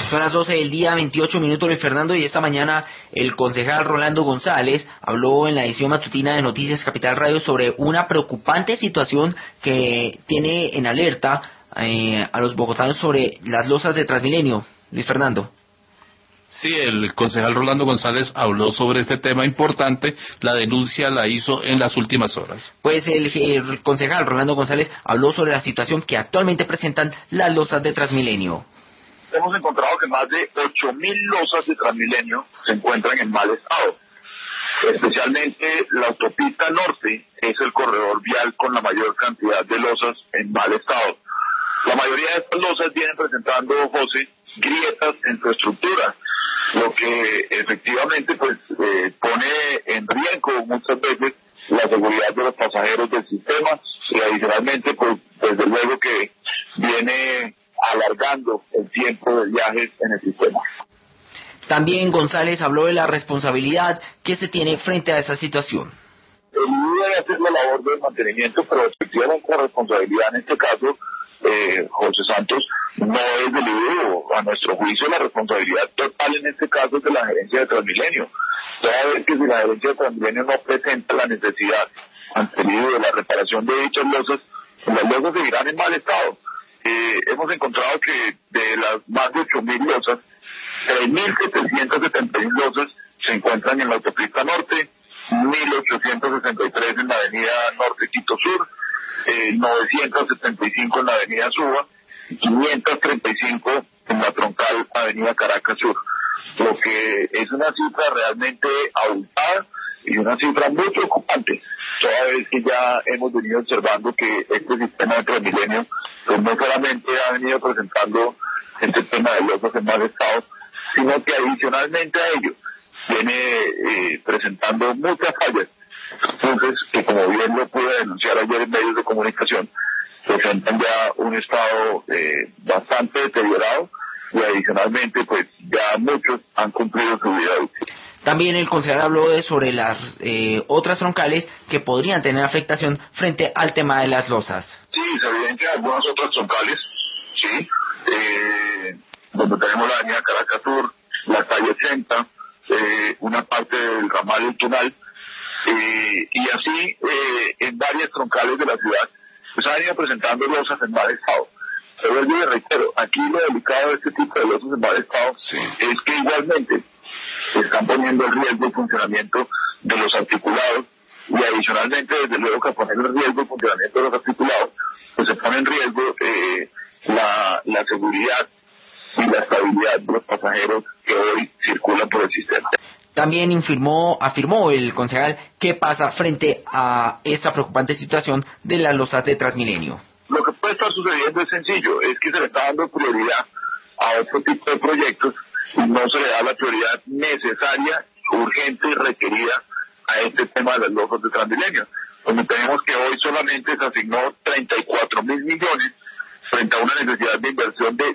Son las 12 del día, 28 minutos, Luis Fernando, y esta mañana el concejal Rolando González habló en la edición matutina de Noticias Capital Radio sobre una preocupante situación que tiene en alerta a los bogotanos sobre las losas de Transmilenio. Luis Fernando. Sí, el concejal Rolando González habló sobre este tema importante. La denuncia la hizo en las últimas horas. Pues el concejal Rolando González habló sobre la situación que actualmente presentan las losas de Transmilenio. Hemos encontrado que más de 8.000 losas de Transmilenio se encuentran en mal estado. Especialmente la autopista norte es el corredor vial con la mayor cantidad de losas en mal estado. La mayoría de estas losas vienen presentando, José, grietas en su estructura, lo que efectivamente pone en riesgo muchas veces la seguridad de los pasajeros del sistema y adicionalmente desde luego que viene alargando el tiempo de viajes en el sistema. También González habló de la responsabilidad que se tiene frente a esa situación. El IBU debe hacer la labor de mantenimiento, pero efectivamente la responsabilidad en este caso, José Santos, no es del IBU. A nuestro juicio la responsabilidad total en este caso es de la gerencia de Transmilenio. Toda vez que si la gerencia de Transmilenio no presenta la necesidad ante el IBU de la reparación de dichas losas, las losas seguirán en mal estado. Hemos encontrado que de las más de 8.000 losas, 3.771 losas se encuentran en la autopista norte, 1.863 en la avenida Norte Quito Sur, 975 en la avenida Suba, y 535 en la troncal avenida Caracas Sur, lo que es una cifra realmente abultada y una cifra muy preocupante, toda vez que ya hemos venido observando que este sistema de Transmilenio pues no solamente ha venido presentando este tema de losas en mal estado, sino que adicionalmente a ello viene presentando muchas fallas. Entonces, que como bien lo pude denunciar ayer en medios de comunicación, presentan ya un estado bastante deteriorado y adicionalmente pues ya muchos han cumplido su vida útil. También el concejal habló sobre las otras troncales que podrían tener afectación frente al tema de las losas. Sí, se evidencian algunas otras troncales, sí, donde tenemos la avenida Caracas Sur, la calle 80, una parte del ramal del Tunal, y así en varias troncales de la ciudad, pues han ido presentando losas en mal estado. Pero yo le reitero, aquí lo delicado de este tipo de losas en mal estado es que igualmente se están poniendo en riesgo el funcionamiento de los articulados y adicionalmente, desde luego que a poner en riesgo el funcionamiento de los articulados, pues se pone en riesgo la seguridad y la estabilidad de los pasajeros que hoy circulan por el sistema. También afirmó el concejal qué pasa frente a esta preocupante situación de las losas de Transmilenio. Lo que puede estar sucediendo es sencillo, es que se le está dando prioridad a otro tipo de proyectos y no se le da la prioridad necesaria, urgente y requerida a este tema de las losas de Transmilenio, donde tenemos que hoy solamente se asignó 34.000 millones frente a una necesidad de inversión de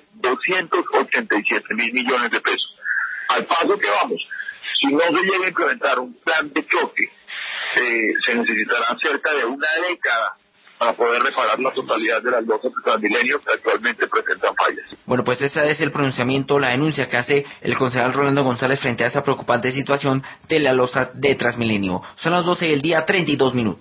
287.000 millones de pesos. Al paso que vamos, si no se llega a implementar un plan de choque, se necesitará cerca de una década para poder reparar la totalidad de las losas de Transmilenio que actualmente presentan fallas. Bueno, pues ese es el pronunciamiento, la denuncia que hace el concejal Rolando González frente a esa preocupante situación de la losa de Transmilenio. Son las 12 del día, 32 minutos.